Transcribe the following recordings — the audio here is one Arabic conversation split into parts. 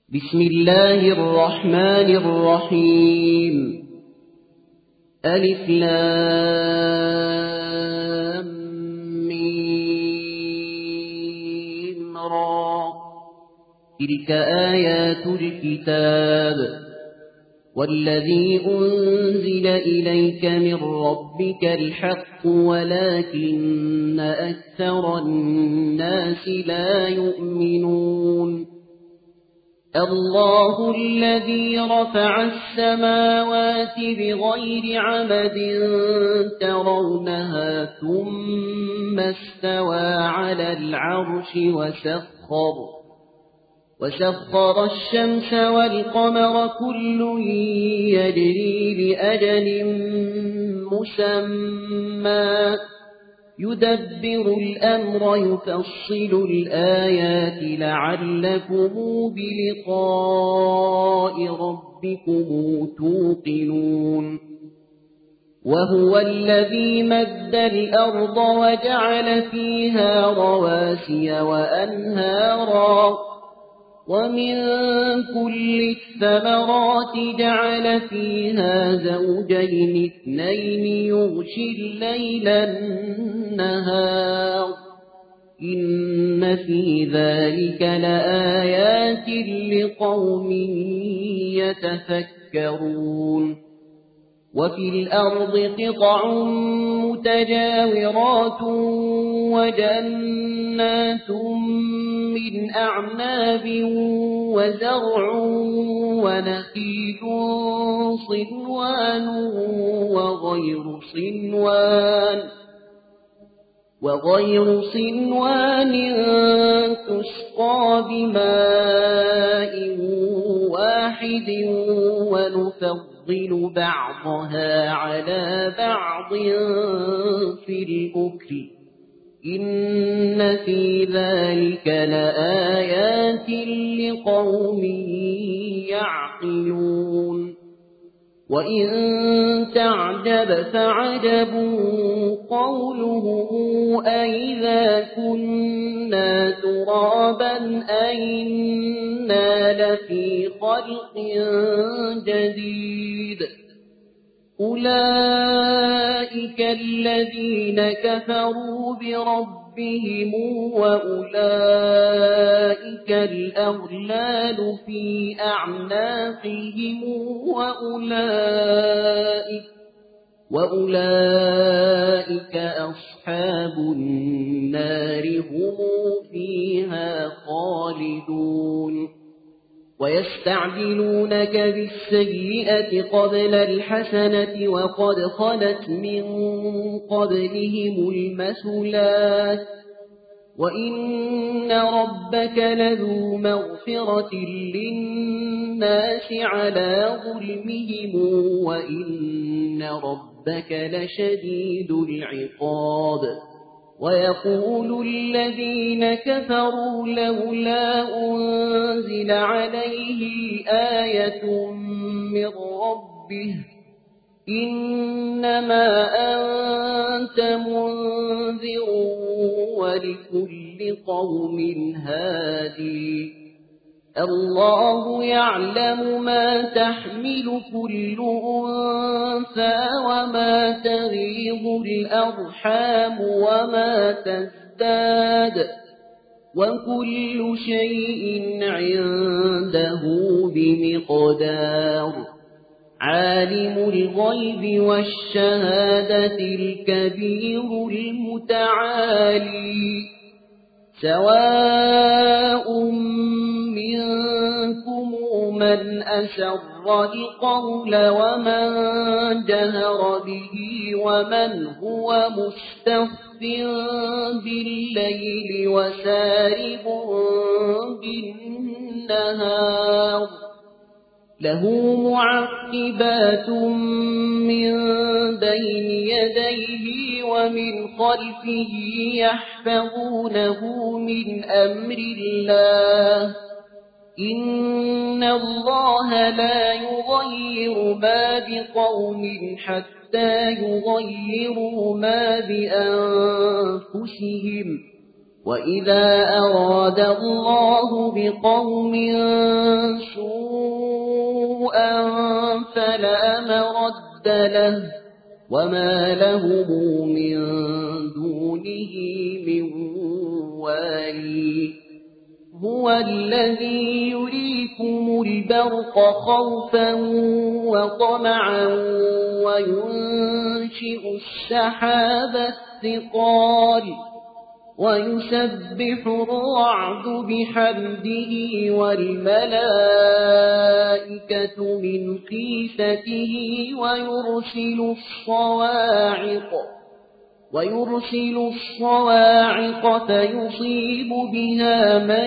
بسم الله الرحمن الرحيم. ألف لام ميم را. تلك آيات الكتاب والذي أنزل إليك من ربك الحق ولكن أكثر الناس لا يؤمنون. الله الذي رفع السماوات بغير عمد ترونها ثم استوى على العرش وسخر الشمس والقمر كل يجري لأجل مسمى يدبر الأمر يفصل الآيات لعلكم بلقاء ربكم توقنون. وهو الذي مد الأرض وجعل فيها رواسي وأنهارا ومن كل الثمرات جعل فيها زوجين اثنين يغشي الليل النهار إن في ذلك لآيات لقوم يتفكرون. وفي الأرض قطع متجاورات وجنات من أعناب وزرع ونخيل صنوان وغير صنوان تسقى بماء واحد ونفضل بعضها على بعض في الأكل إن في ذلك لآيات لقوم يعقلون. وإن تعجب فعجب قولهم أئذا كنا ترابا أئنا لفي خلق جديد. أولئك الذين كفروا بربهم وأولئك الأغلال في أعناقهم وأولئك أصحاب النار هم فيها خالدون. ويستعجلونك بالسيئة قبل الحسنة وقد خلت من قبلهم المثلات وإن ربك لذو مغفرة للناس على ظلمهم وإن ربك لشديد العقاب. ويقول الذين كفروا لولا أنزل عليه آية من ربه إنما أنت منذر ولكل قوم هادي. الله يعلم ما تحمل كل أنثى وما تغيض الأرحام وما تزداد وكل شيء عنده بمقدار. عالم الغيب والشهادة الكبير المتعالي. سواء منكم من أسر القول ومن جهر به ومن هو مستخف بالليل وسارب بالنهار. له معقبات من بين يديه ومن خلفه يحفظونه من أمر الله. إن الله لا يغير ما بقوم حتى يغيروا ما بأنفسهم وإذا أراد الله بقوم سوءا فلا مرد له وما لهم من دونه من والي هو الذي يريكم البرق خوفا وطمعا وينشئ السحاب الثقال ويسبح الرعد بحمده والملائكة من خيفته ويرسل الصواعق فيصيب بها من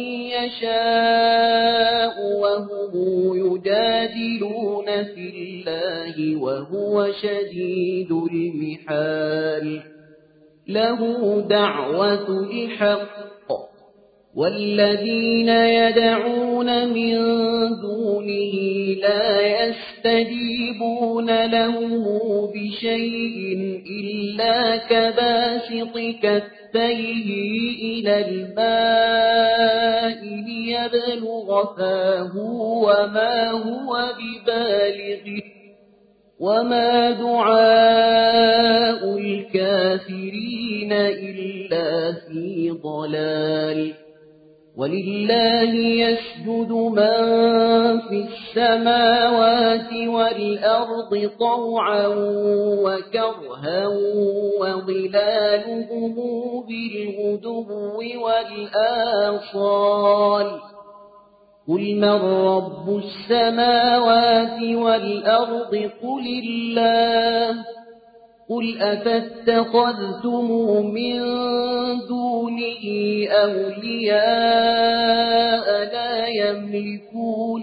يشاء وهم يجادلون في الله وهو شديد المحال له دعوة الحق والذين يدعون من دونه لا يستجيبون له بشيء إلا كباسط كفيه إلى الماء ليبلغ فاه وما هو ببالغه وما دعاء الكافرين إلا في ضلال ولله يسجد من في السماوات والأرض طوعا وكرها وظلالهم بالغدو والآصال قل من رب السماوات والأرض قل الله قل أفاتخذتم من دونه أولياء لا يملكون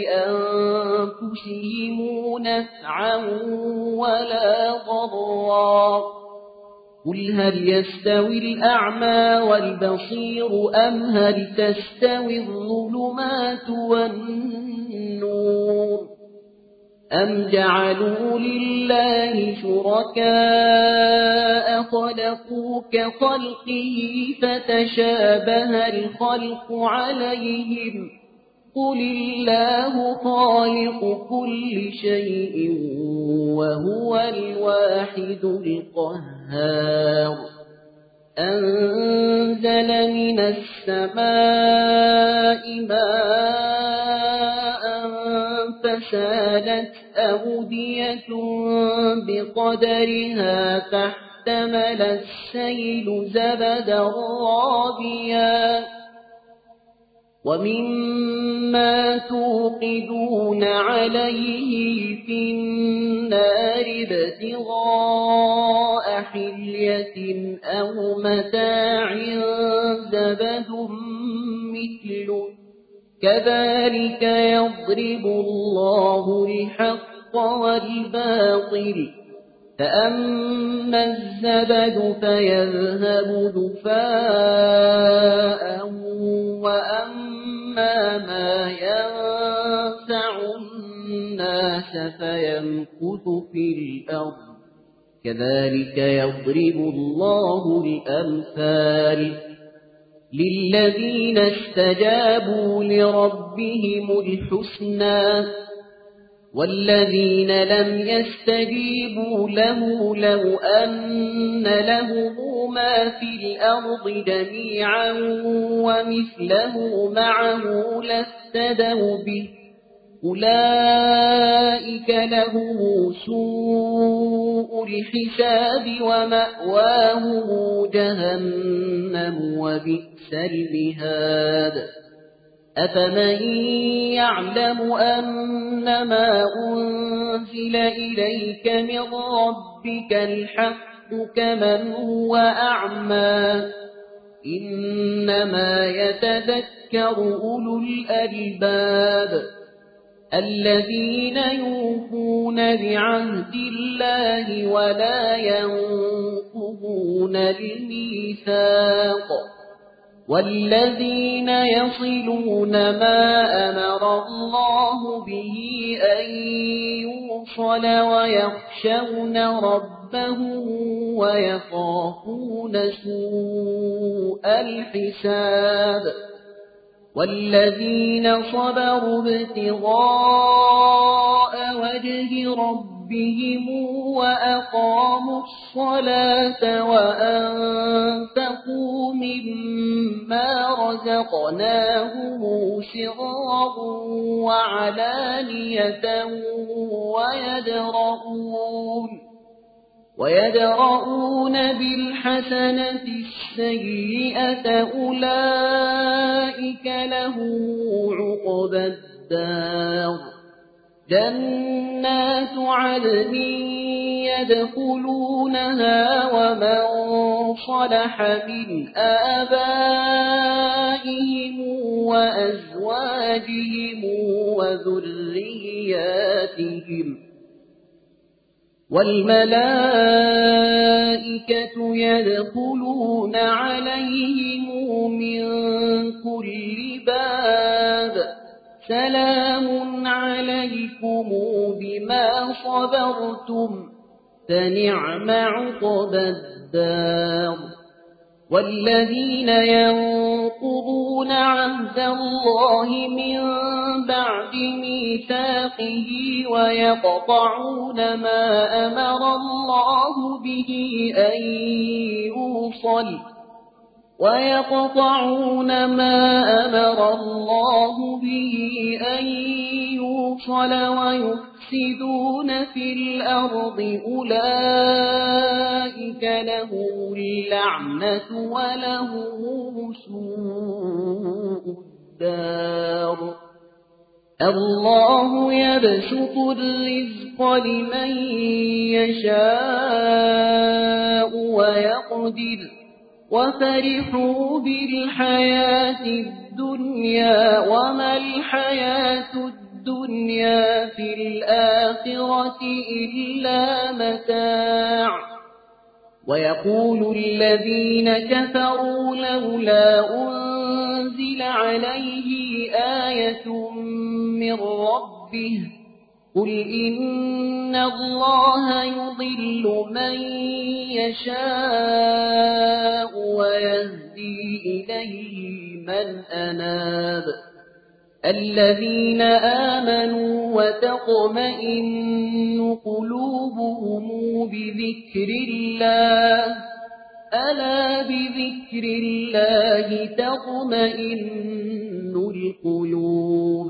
لأنفسهم نفعا ولا ضرا قل هل يستوي الأعمى والبصير أم هل تستوي الظلمات والنور أم جعلوا لله شركاء خلقوا كخلقه فتشابه الخلق عليهم قل الله خالق كل شيء وهو الواحد القهار أنزل من السماء ماء فسالت أودية بقدرها فاحتمل السيل زبدا رابيا ومما توقدون عليه في النار ابتغاء حلية أو متاع زبد مثله كذلك يضرب الله الحق والباطل فأما الزبد فيذهب دفاء وأما ما ينفع الناس فيمكث في الأرض كذلك يضرب الله الأمثال للذين استجابوا لربهم الحسنى والذين لم يستجيبوا له لو أن لهم ما في الأرض جميعا ومثله معه لافتدوا به أولئك لهم سوء الحساب ومأواهم جهنم وبئس المهاد أفمن يعلم أنما أنزل إليك من ربك الحق كمن هو أعمى إنما يتذكر أولو الألباب الذين يوفون بعهد الله ولا ينقضون الميثاق والذين يصلون ما أمر الله به أن يوصل ويخشون ربهم ربهم ويخافون سوء الحساب والذين صبروا ابتغاء وجه ربهم وأقاموا الصلاة وأنفقوا مما رزقناهم سرا وعلانية ويدرؤون بالحسنة السيئة أولئك لهم عقبى الدار جنات عدن يدخلونها ومن صلح من آبائهم وأزواجهم وذرياتهم والملائكة يدخلون عليهم من كل باب سلام عليكم بما صبرتم فنعم عقبى الدار والذين ينقضون عهد الله من بعد ميثاقه ويقطعون ما أمر الله به أن يوصل ويفسدون في الأرض أولئك لهم اللعنة ولهم سوء الدار الله يبسط الرزق لمن يشاء ويقدر وفرحوا بالحياة الدنيا وما الحياة الدنيا في الآخرة إلا متاع ويقول الذين كفروا لولا أنزل عليه آية من ربه قل إن الله يضل من يشاء ويهدي إليه من أناب الذين آمنوا وتطمئن قلوبهم بذكر الله ألا بذكر الله تطمئن القلوب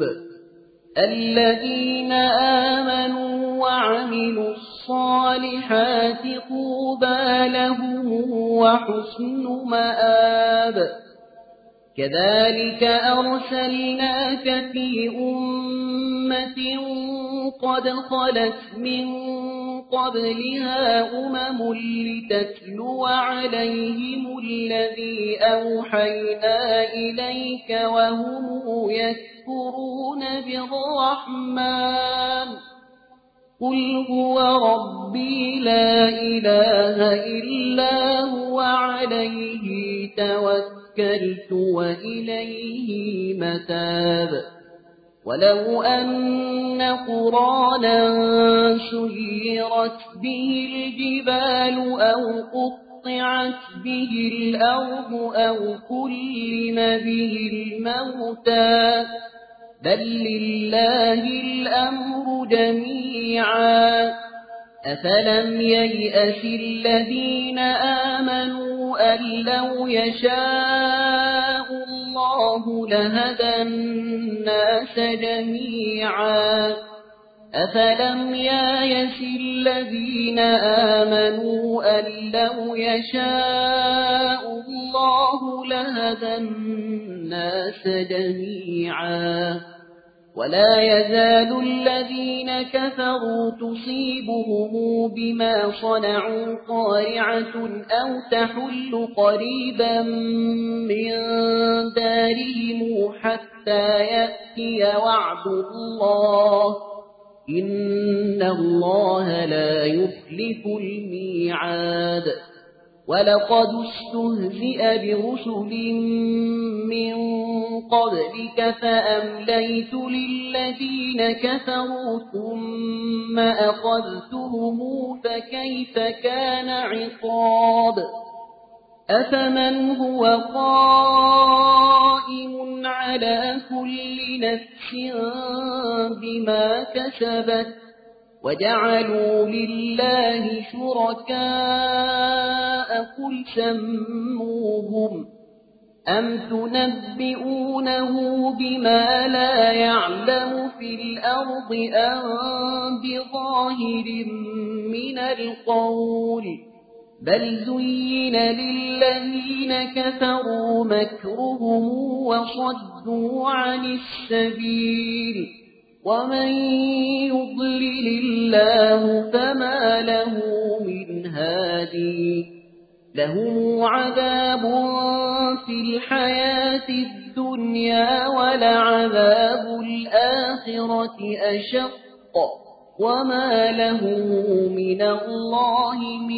الذين آمنوا وعملوا الصالحات طوبى لهم وحسن مآب كذلك أرسلناك في أمة قد خلت من قبلها لتتلو عليهم الذي أوحينا إليك وهم يكفرون بالرحمن قل هو ربي لا إله إلا هو عليه توكلت وإليه متاب ولو أن قرانا سيرت به الجبال أو قطعت به الأرض أو كلم به الموتى بل لله الأمر جميعا أفلم ييأس الذين آمنوا أن لو يشاء الله لهدى الناس جميعا أفلم ييأس الذين آمنوا أن لو يشاء الله لهدى الناس جميعا ولا يزال الذين كفروا تصيبهم بما صنعوا قارعة أو تحل قريبا من دارهم حتى يأتي وعد الله إن الله لا يخلف الميعاد ولقد استهزئ برسل من قبلك فأمليت للذين كفروا ثم أخذتهم فكيف كان عقاب أفمن هو قائم على كل نفس بما كسبت وجعلوا لله شركاء قل سموهم أم تنبئونه بما لا يعلم في الأرض أم بظاهر من القول بل زين للذين كفروا مكرهم وصدوا عن السبيل ومن يضلل الله فما له من هادي لهم عذاب في الحياة الدنيا ولعذاب الآخرة أشق وما له من الله من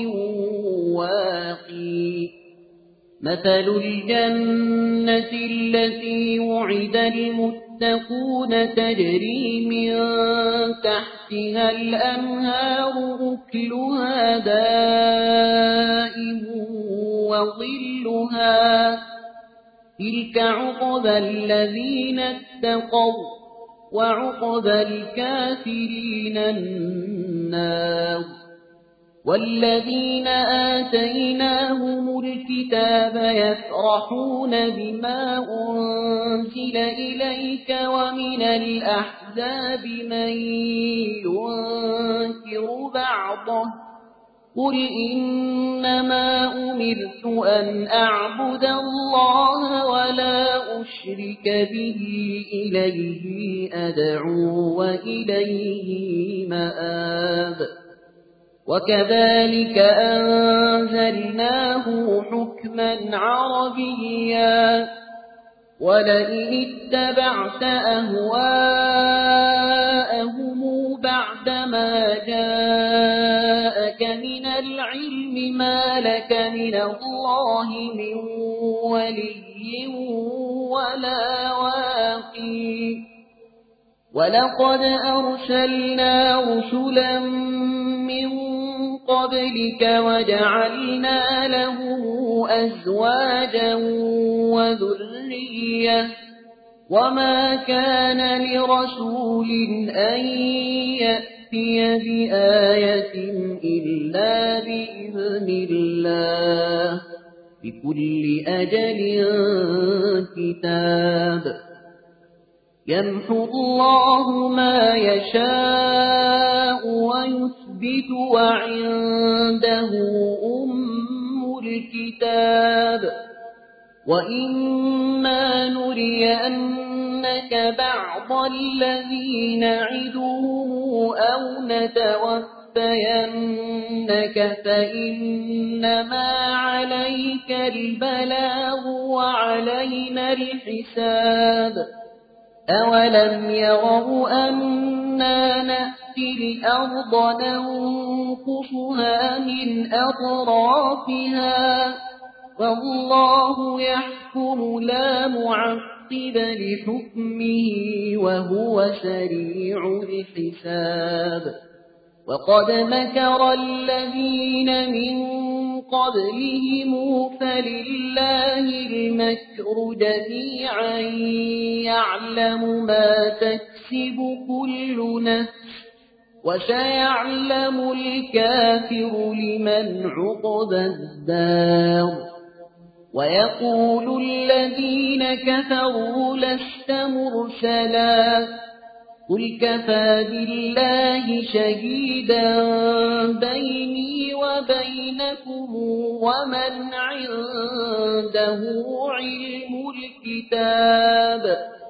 واقي مثل الجنة التي وعد المتقون تجري من تحتها الأنهار أكلها دائم وظلها تلك عقبى الذين اتقوا وعقبى الكافرين النار والذين آتيناهم الكتاب يفرحون بما أنزل إليك ومن الأحزاب من ينكر بعضه قل إنما أمرت أن أعبد الله ولا أشرك به إليه أدعو وإليه مآب وكذلك أنزلناه حكما عربيا ولئن اتبعت أهواءهم بعدما جاءك من العلم ما لك من الله من ولي ولا واقي ولقد أرسلنا رسلا من قبلك وجعلنا لهم أزواجا وذرية وما كان لرسول أن يأتي بآية إلا بإذن الله بكل أجل كتاب يمحو الله ما يشاء ويثبت وعنده أم الكتاب وإما نرينك بعض الذي نعدهم أو نتوفينك فإنما عليك البلاغ وعلينا الحساب أولم يروا أنا نأتي الأرض ننقصها من أطرافها والله يحكم لا معقب لحكمه وهو سريع الحساب وقد مكر الذين من قبلهم فلله المكر جميعا يعلم ما تكسب كل نفس وسيعلم الكافر لمن عقبى الدار ويقول الذين كفروا لست مرسلا قل كفى بالله شهيدا بيني وبينكم ومن عنده علم الكتاب